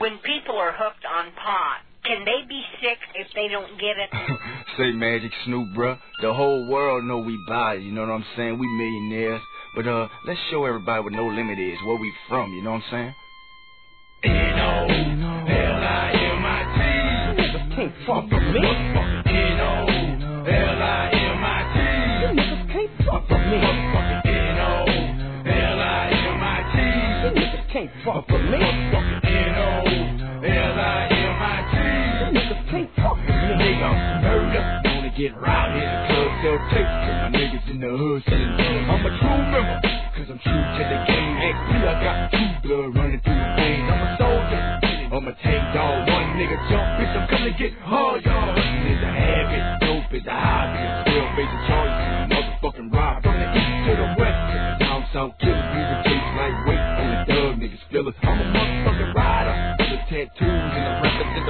when people are hooked on pot, can they be sick if they don't get it? Say Magic Snoop, bruh. The whole world know we buy it, you know what I'm saying? We millionaires. But let's show everybody what No Limit is, where we from, you know what I'm saying? N-O-L-I-M-I-T. Niggas can't fuck with me. N-O-L-I-M-I-T. You niggas can't fuck with me. N-O-L-I-M-I-T. You niggas can't fuck with me. N-O-L-I-M-I-T. You niggas can't fuck with me. Nigga, murder. Wanna get rowdy in the club, sell tapes. My niggas in the hood selling drugs. I'm a true member, cause I'm true to the game. Hey, I got true blood running through the veins. I'm a soldier, I'm a tank dog. One nigga jump, bitch, I'm coming to get hard, y'all. Hustling is a habit, dope is a hobby. Still facing charges, motherfucking rob. From the east to the west, down south killers, music case lightweight. On the dub, niggas feel us. I'm a motherfucking rider, with the tattoos and the represent